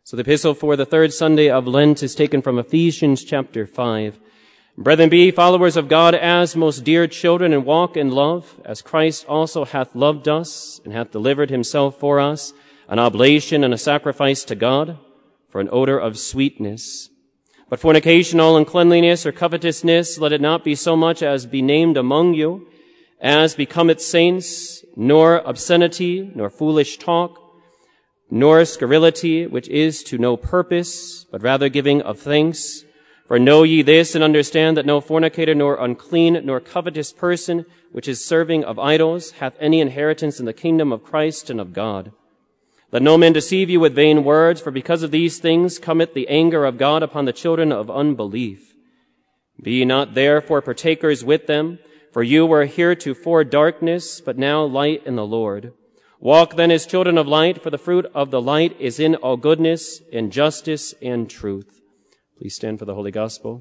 So the epistle for the third Sunday of Lent is taken from Ephesians chapter 5. Brethren, be followers of God as most dear children, and walk in love, as Christ also hath loved us, and hath delivered himself for us, an oblation and a sacrifice to God, for an odor of sweetness. But fornication, all uncleanliness or covetousness, let it not be so much as be named among you, as becometh saints, nor obscenity, nor foolish talk, nor scurrility, which is to no purpose, but rather giving of thanks. For know ye this, and understand that no fornicator, nor unclean, nor covetous person, which is serving of idols, hath any inheritance in the kingdom of Christ and of God. Let no man deceive you with vain words, for because of these things cometh the anger of God upon the children of unbelief. Be ye not therefore partakers with them, for you were heretofore darkness, but now light in the Lord. Walk then as children of light, for the fruit of the light is in all goodness and justice and truth. Please stand for the Holy Gospel.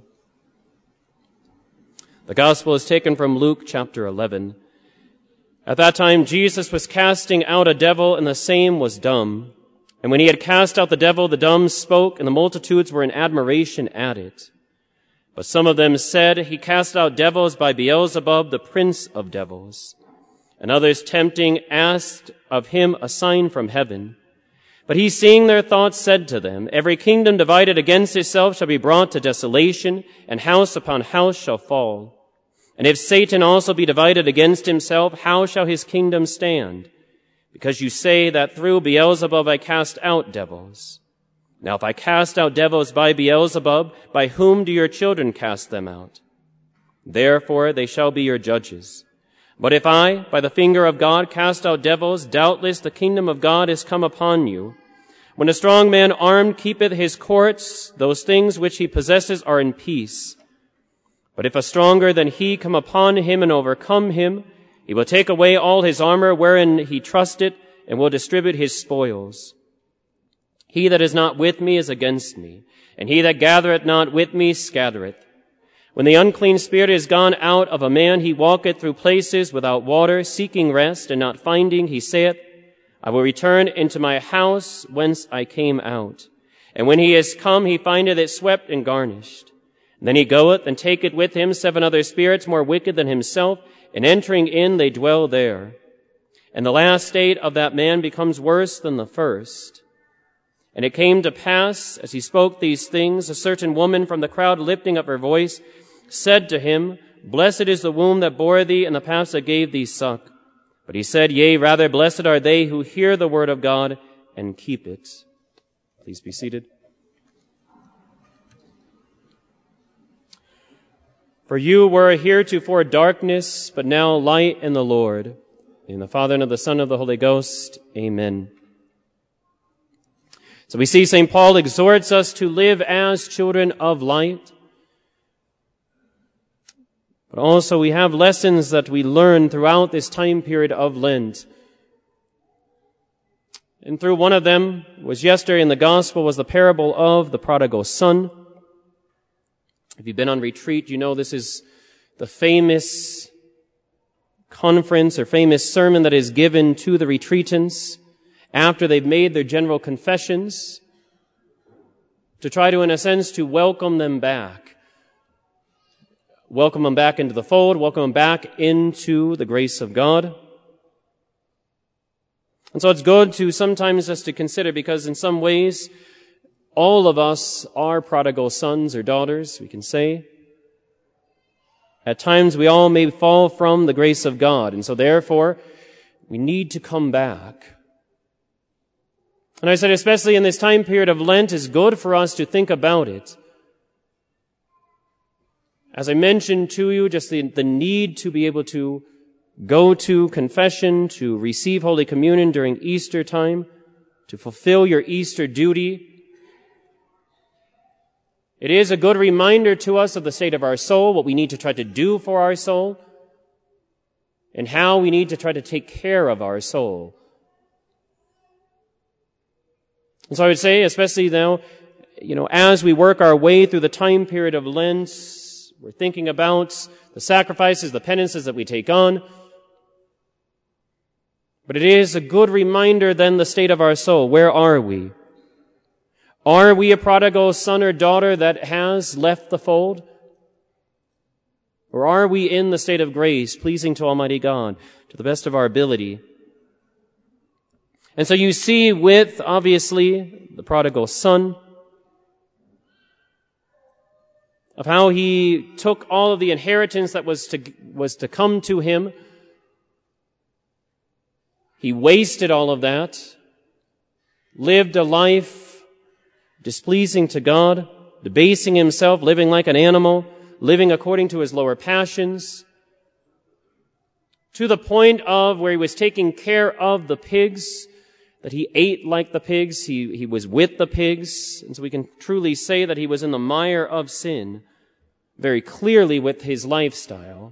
The Gospel is taken from Luke chapter 11. At that time Jesus was casting out a devil, and the same was dumb. And when he had cast out the devil, the dumb spoke, and the multitudes were in admiration at it. But some of them said, He cast out devils by Beelzebub, the prince of devils. And others, tempting, asked of him a sign from heaven. But he, seeing their thoughts, said to them, Every kingdom divided against itself shall be brought to desolation, and house upon house shall fall. And if Satan also be divided against himself, how shall his kingdom stand? Because you say that through Beelzebub I cast out devils. Now if I cast out devils by Beelzebub, by whom do your children cast them out? Therefore they shall be your judges. But if I, by the finger of God, cast out devils, doubtless the kingdom of God is come upon you. When a strong man armed keepeth his courts, those things which he possesses are in peace. But if a stronger than he come upon him and overcome him, he will take away all his armor wherein he trusted, and will distribute his spoils. He that is not with me is against me, and he that gathereth not with me scattereth. When the unclean spirit is gone out of a man, he walketh through places without water, seeking rest, and not finding, he saith, I will return into my house whence I came out. And when he is come, he findeth it swept and garnished. And then he goeth and taketh with him 7 other spirits more wicked than himself, and entering in, they dwell there. And the last state of that man becomes worse than the first. And it came to pass, as he spoke these things, a certain woman from the crowd, lifting up her voice, said to him, Blessed is the womb that bore thee, and the paps that gave thee suck. But he said, Yea, rather blessed are they who hear the word of God and keep it. Please be seated. For you were heretofore darkness, but now light in the Lord. In the Father, and of the Son, and of the Holy Ghost. Amen. So we see St. Paul exhorts us to live as children of light. But also we have lessons that we learn throughout this time period of Lent. And through one of them was yesterday in the Gospel was the parable of the prodigal son. If you've been on retreat, you know this is the famous conference or famous sermon that is given to the retreatants after they've made their general confessions to try to, in a sense, to welcome them back. Welcome them back into the fold, welcome them back into the grace of God. And so it's good to sometimes just to consider, because in some ways, all of us are prodigal sons or daughters, we can say. At times we all may fall from the grace of God, and so therefore we need to come back. And I said, especially in this time period of Lent, it's good for us to think about it. As I mentioned to you, just the need to be able to go to confession, to receive Holy Communion during Easter time, to fulfill your Easter duty. It is a good reminder to us of the state of our soul, what we need to try to do for our soul, and how we need to try to take care of our soul. And so I would say, especially now, as we work our way through the time period of Lent, we're thinking about the sacrifices, the penances that we take on. But it is a good reminder then the state of our soul. Where are we? Are we a prodigal son or daughter that has left the fold? Or are we in the state of grace, pleasing to Almighty God, to the best of our ability? And so you see with, obviously, the prodigal son, of how he took all of the inheritance that was to come to him. He wasted all of that, lived a life displeasing to God, debasing himself, living like an animal, living according to his lower passions, to the point of where he was taking care of the pigs, that he ate like the pigs, he was with the pigs, and so we can truly say that he was in the mire of sin, very clearly with his lifestyle.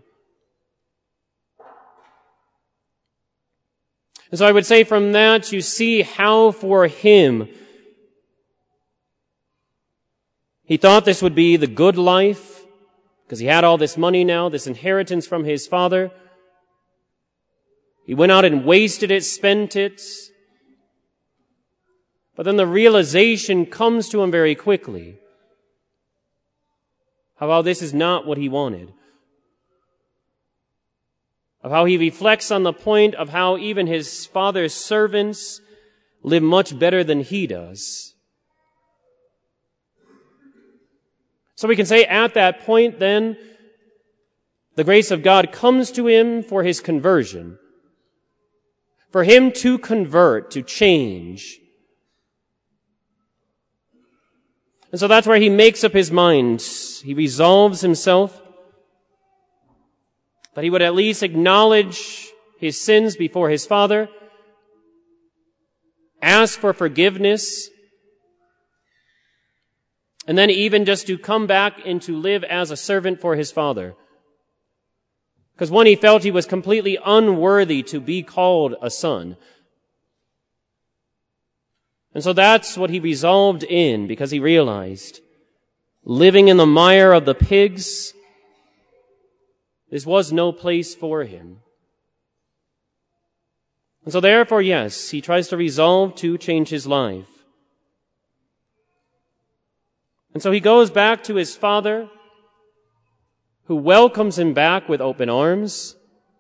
And so I would say from that you see how for him he thought this would be the good life, because he had all this money now, this inheritance from his father. He went out and wasted it, spent it. But then the realization comes to him very quickly of how this is not what he wanted. Of how he reflects on the point of how even his father's servants live much better than he does. So we can say at that point then, the grace of God comes to him for his conversion. For him to convert, to change. And so that's where he makes up his mind. He resolves himself that he would at least acknowledge his sins before his father, ask for forgiveness, and then even just to come back and to live as a servant for his father. Because one, he felt he was completely unworthy to be called a son. And so that's what he resolved in, because he realized, living in the mire of the pigs, this was no place for him. And so therefore, yes, he tries to resolve to change his life. And so he goes back to his father, who welcomes him back with open arms.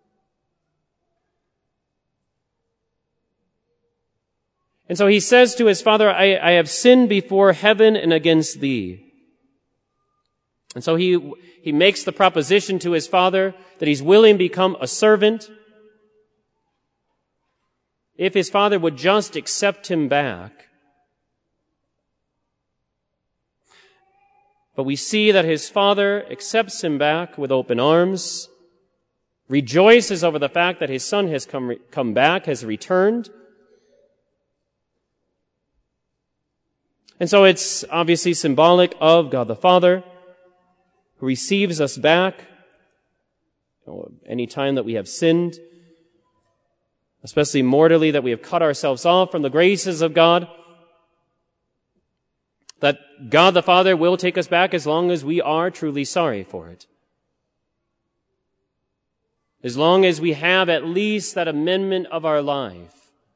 And so he says to his father, I have sinned before heaven and against thee. And so he makes the proposition to his father that he's willing to become a servant if his father would just accept him back. But we see that his father accepts him back with open arms, rejoices over the fact that his son has come back, has returned. And so it's obviously symbolic of God the Father, who receives us back any time that we have sinned, especially mortally, that we have cut ourselves off from the graces of God, that God the Father will take us back as long as we are truly sorry for it. As long as we have at least that amendment of our life.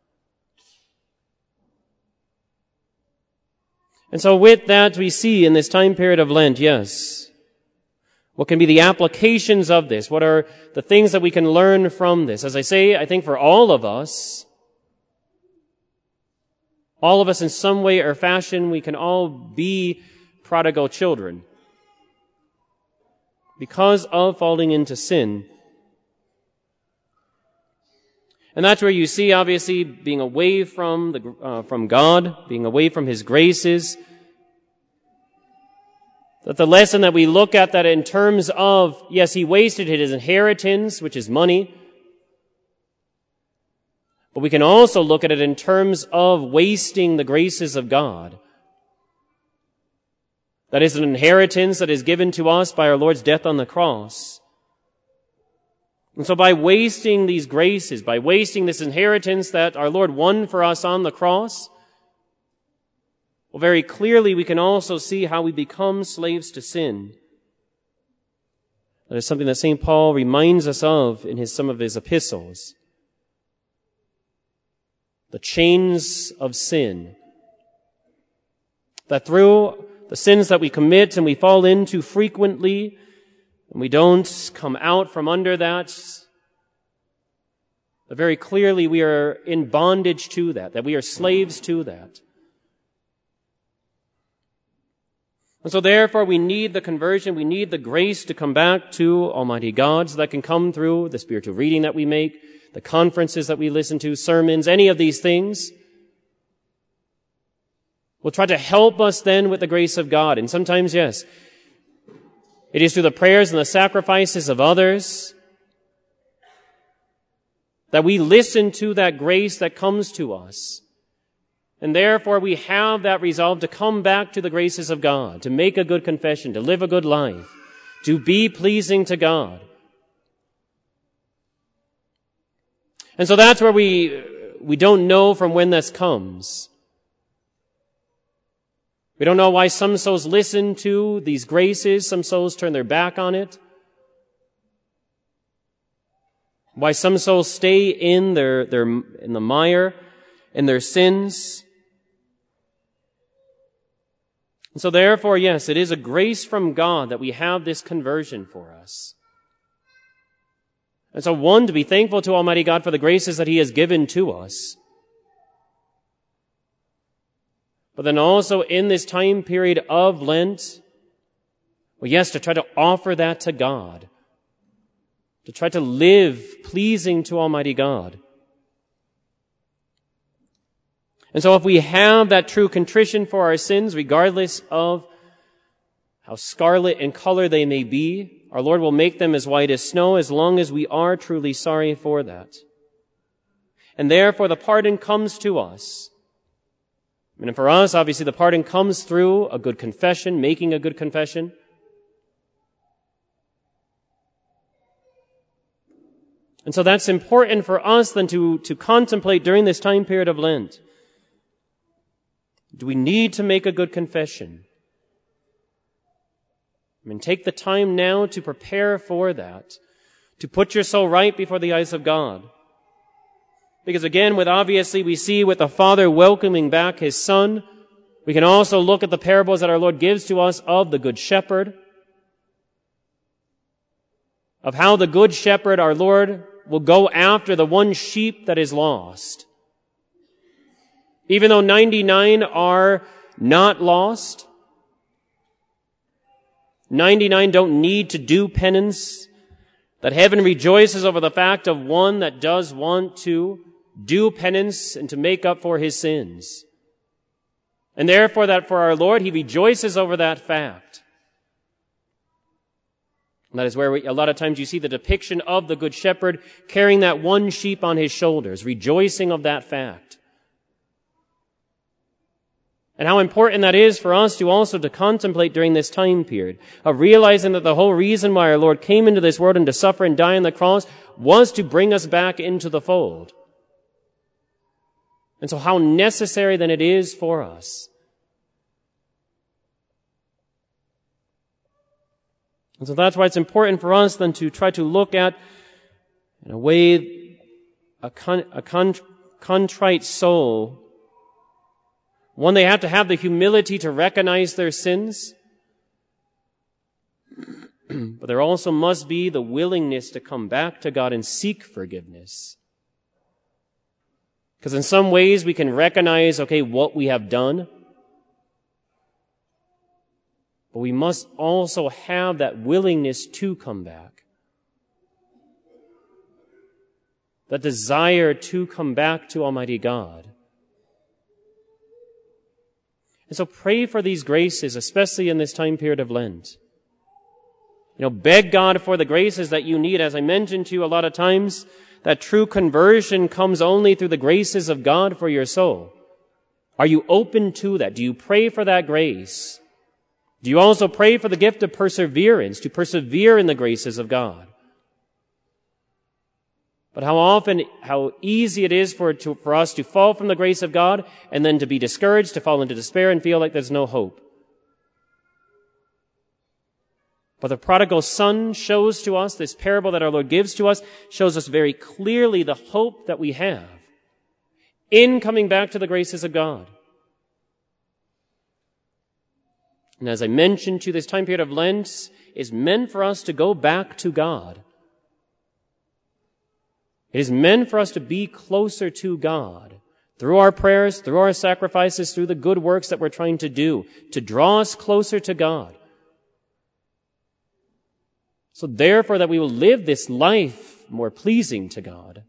And so with that we see in this time period of Lent, yes, what can be the applications of this? What are the things that we can learn from this? As I say, I think for all of us in some way or fashion, we can all be prodigal children because of falling into sin. And that's where you see, obviously, being away from God, being away from His graces. That the lesson that we look at that in terms of, yes, he wasted his inheritance, which is money. But we can also look at it in terms of wasting the graces of God. That is an inheritance that is given to us by our Lord's death on the cross. And so by wasting these graces, by wasting this inheritance that our Lord won for us on the cross, well, very clearly we can also see how we become slaves to sin. That is something that St. Paul reminds us of in some of his epistles. The chains of sin. That through the sins that we commit and we fall into frequently, and we don't come out from under that, but very clearly we are in bondage to that we are slaves to that. And so therefore we need the conversion, we need the grace to come back to Almighty God, so that can come through the spiritual reading that we make, the conferences that we listen to, sermons, any of these things will try to help us then with the grace of God. And sometimes, yes, it is through the prayers and the sacrifices of others that we listen to that grace that comes to us. And therefore we have that resolve to come back to the graces of God, to make a good confession, to live a good life, to be pleasing to God. And so that's where we don't know from when this comes. We don't know why some souls listen to these graces, some souls turn their back on it. Why some souls stay in in the mire, in their sins. And so therefore, yes, it is a grace from God that we have this conversion for us. And so one, to be thankful to Almighty God for the graces that He has given to us. But then also in this time period of Lent, well, yes, to try to offer that to God. To try to live pleasing to Almighty God. And so if we have that true contrition for our sins, regardless of how scarlet in color they may be, our Lord will make them as white as snow as long as we are truly sorry for that. And therefore the pardon comes to us. And for us, obviously, the pardon comes through a good confession, making a good confession. And so that's important for us then to contemplate during this time period of Lent. Do we need to make a good confession? Take the time now to prepare for that, to put your soul right before the eyes of God. Because again, we see with the Father welcoming back His Son, we can also look at the parables that our Lord gives to us of the Good Shepherd, of how the Good Shepherd, our Lord, will go after the one sheep that is lost. Even though 99 are not lost, 99 don't need to do penance, that heaven rejoices over the fact of one that does want to do penance and to make up for his sins. And therefore that for our Lord, He rejoices over that fact. And that is where a lot of times you see the depiction of the Good Shepherd carrying that one sheep on his shoulders, rejoicing of that fact. And how important that is for us to also to contemplate during this time period of realizing that the whole reason why our Lord came into this world and to suffer and die on the cross was to bring us back into the fold. And so how necessary then it is for us. And so that's why it's important for us then to try to look at, in a way, a contrite soul. One, they have to have the humility to recognize their sins. But there also must be the willingness to come back to God and seek forgiveness. Because in some ways we can recognize, what we have done. But we must also have that willingness to come back. That desire to come back to Almighty God. And so pray for these graces, especially in this time period of Lent. Beg God for the graces that you need. As I mentioned to you a lot of times, that true conversion comes only through the graces of God for your soul. Are you open to that? Do you pray for that grace? Do you also pray for the gift of perseverance, to persevere in the graces of God? But how easy it is for us to fall from the grace of God and then to be discouraged, to fall into despair and feel like there's no hope. But the prodigal son shows to us, this parable that our Lord gives to us, shows us very clearly the hope that we have in coming back to the graces of God. And as I mentioned to, this time period of Lent is meant for us to go back to God. It is meant for us to be closer to God through our prayers, through our sacrifices, through the good works that we're trying to do, to draw us closer to God. So therefore that we will live this life more pleasing to God.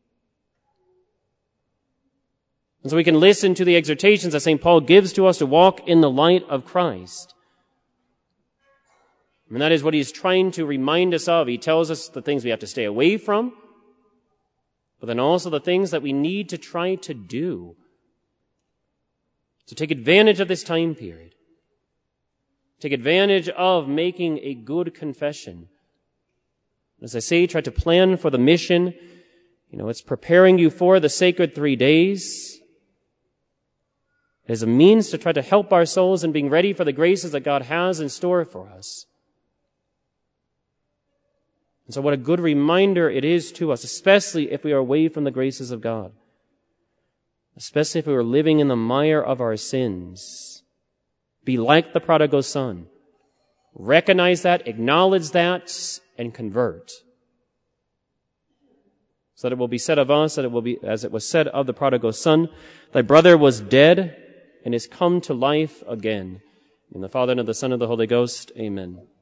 And so we can listen to the exhortations that St. Paul gives to us to walk in the light of Christ. And that is what he's trying to remind us of. He tells us the things we have to stay away from, but then also the things that we need to try to do. So take advantage of this time period. Take advantage of making a good confession. As I say, try to plan for the mission. It's preparing you for the sacred 3 days. It is a means to try to help our souls in being ready for the graces that God has in store for us. And so what a good reminder it is to us, especially if we are away from the graces of God. Especially if we are living in the mire of our sins. Be like the prodigal son. Recognize that, acknowledge that, and convert. So that it will be said of us, that it will be, as it was said of the prodigal son, thy brother was dead and is come to life again. In the Father, and of the Son, and of the Holy Ghost, amen.